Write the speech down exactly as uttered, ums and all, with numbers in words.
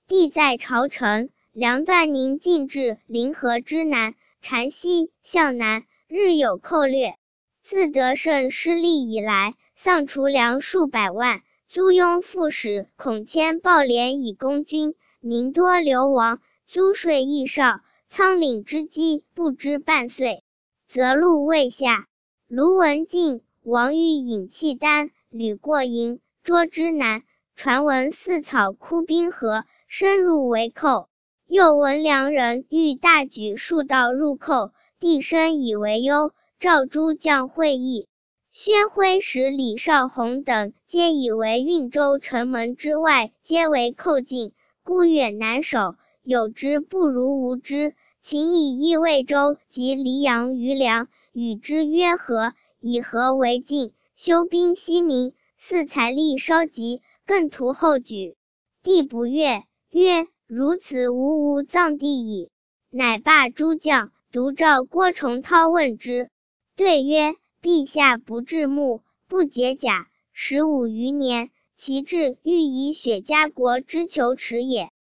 帝在朝城，梁段宁进至临河之南，禅西向南，日有寇掠。自得胜失利以来，丧除粮数百万，租庸副使孔谦暴敛以攻军，民多流亡，租税益少，仓廪之积不知半岁，则禄未下。卢文进、王欲引契丹，屡过营涿之南，传闻四草枯冰河，深入围寇。又闻梁人欲大举数道入寇，帝深以为忧，召诸将会议。宣徽使李少红等皆以为运州城门之外皆为寇境，故远难守，有之不如无之，请以益魏州及黎阳余粮，与之约和，以和为境，休兵息民，似财力稍急，更图后举。帝不悦，曰：如此吾无葬地矣。乃罢诸将，独召郭崇韬问之。对曰：陛下不治墓，不解甲，十五余年，其志欲以雪家国之求耻也。